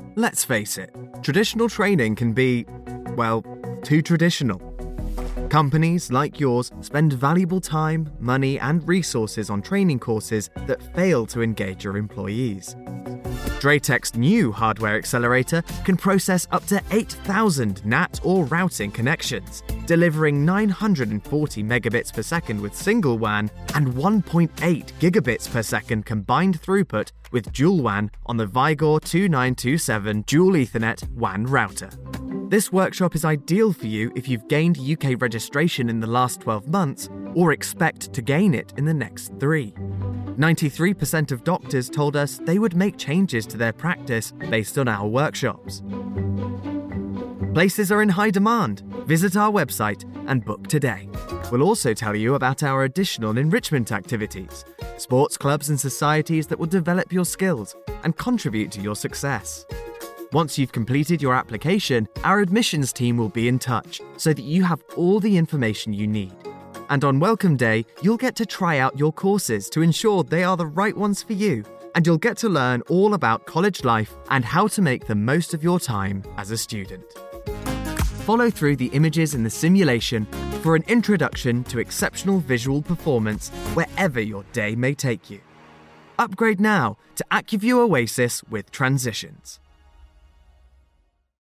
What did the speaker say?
Let's face it, traditional training can be, well, too traditional. Companies like yours spend valuable time, money, and resources on training courses that fail to engage your employees. Dratec's new hardware accelerator can process up to 8,000 NAT or routing connections, delivering 940 megabits per second with single WAN and 1.8 gigabits per second combined throughput with dual WAN on the Vigor 2927 dual Ethernet WAN router. This workshop is ideal for you if you've gained UK registration in the last 12 months or expect to gain it in the next 3. 93% of doctors told us they would make changes to their practice based on our workshops. Places are in high demand. Visit our website and book today. We'll also tell you about our additional enrichment activities, sports clubs and societies that will develop your skills and contribute to your success. Once you've completed your application, our admissions team will be in touch so that you have all the information you need. And on Welcome Day, you'll get to try out your courses to ensure they are the right ones for you. And you'll get to learn all about college life and how to make the most of your time as a student. Follow through the images in the simulation for an introduction to exceptional visual performance wherever your day may take you. Upgrade now to AccuView Oasis with Transitions.